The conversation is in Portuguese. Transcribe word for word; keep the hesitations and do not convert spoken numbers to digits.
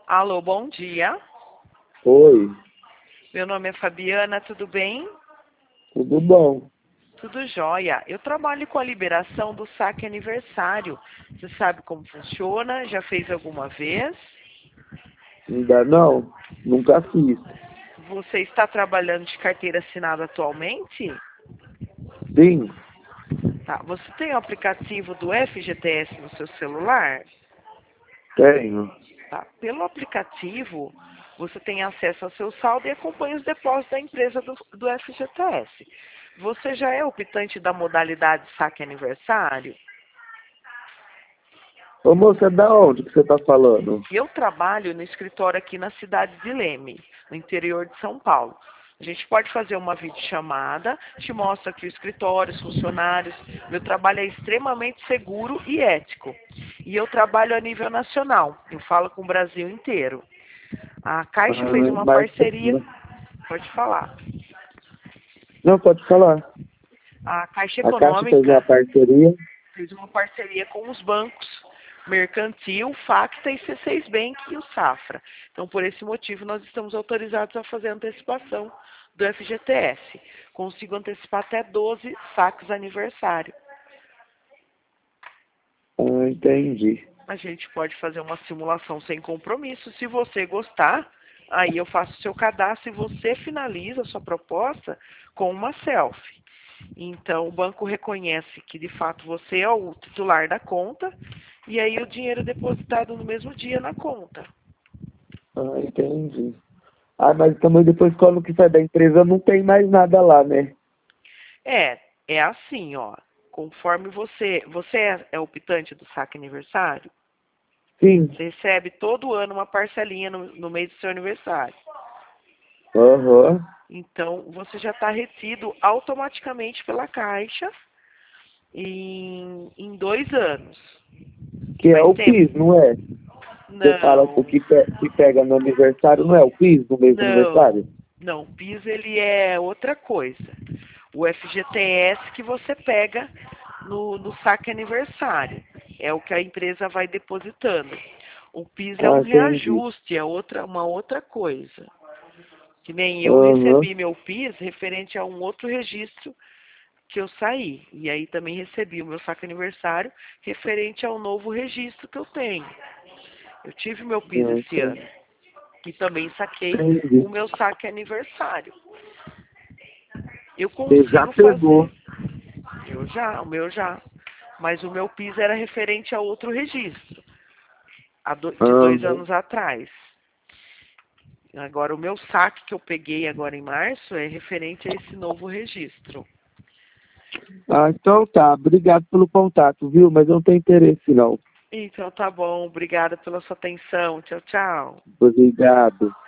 Alô, bom dia. Oi, Meu nome é Fabiana, tudo bem? tudo bom? Tudo jóia. Eu trabalho com a liberação do saque aniversário. Você sabe como funciona? Já fez alguma vez? Ainda não? Nunca fiz. Você está trabalhando de carteira assinada atualmente? Sim, Tá. Você tem o aplicativo do F G T S no seu celular? tenho. Tá. Pelo aplicativo, você tem acesso ao seu saldo e acompanha os depósitos da empresa do, do F G T S. Você já é optante da modalidade saque aniversário? Ô moça, da onde que você tá falando? Eu trabalho no escritório aqui na cidade de Leme, no interior de São Paulo. A gente pode fazer uma videochamada, te mostra aqui o escritório, os funcionários. Meu trabalho é extremamente seguro e ético. E eu trabalho a nível nacional. Eu falo com o Brasil inteiro. A Caixa fez Ah, uma mas... parceria. Pode falar. Não, pode falar. A Caixa A Caixa fez uma Econômica parceria. fez uma parceria com os bancos Mercantil, Facta e C seis Bank e o Safra. Então, por esse motivo, nós estamos autorizados a fazer a antecipação do F G T S. Consigo antecipar até doze saques aniversário. Ah, entendi. A gente pode fazer uma simulação sem compromisso. Se você gostar, aí eu faço o seu cadastro e você finaliza a sua proposta com uma selfie. Então, o banco reconhece que, de fato, você é o titular da conta e aí o dinheiro é depositado no mesmo dia na conta. Ah, entendi. Ah, mas também depois quando que sai da empresa não tem mais nada lá, né? É, é assim, ó. Conforme você... Você é, é optante do saque aniversário? Sim. Você recebe todo ano uma parcelinha no, no mês do seu aniversário. Aham. Então, você já está retido automaticamente pela Caixa em, em dois anos. Que é Mas o tem... PIS, não é? Você fala o Não, que, pe que pega no aniversário, não é o PIS no mês do não, aniversário? não. O PIS, ele é outra coisa. O F G T S que você pega no, no saque aniversário. É o que a empresa vai depositando. O PIS é um Ah, entendi. reajuste, é outra, uma outra coisa. Que nem eu Aham. recebi meu PIS referente a um outro registro que eu saí. E aí também recebi o meu saque aniversário referente ao novo registro que eu tenho. Eu tive meu PIS Ah, esse entendi. ano. E também saquei o Entendi. meu saque aniversário. Eu Você já consigo pegou. fazer. Eu já, o meu já. Mas o meu PIS era referente a outro registro, há do, de dois Aham. anos atrás. Agora, o meu saque que eu peguei agora em março é referente a esse novo registro. Ah, então tá. Obrigado pelo contato, viu? Mas eu não tenho interesse, não. Então, tá bom. Obrigada pela sua atenção. Tchau, tchau. Obrigado.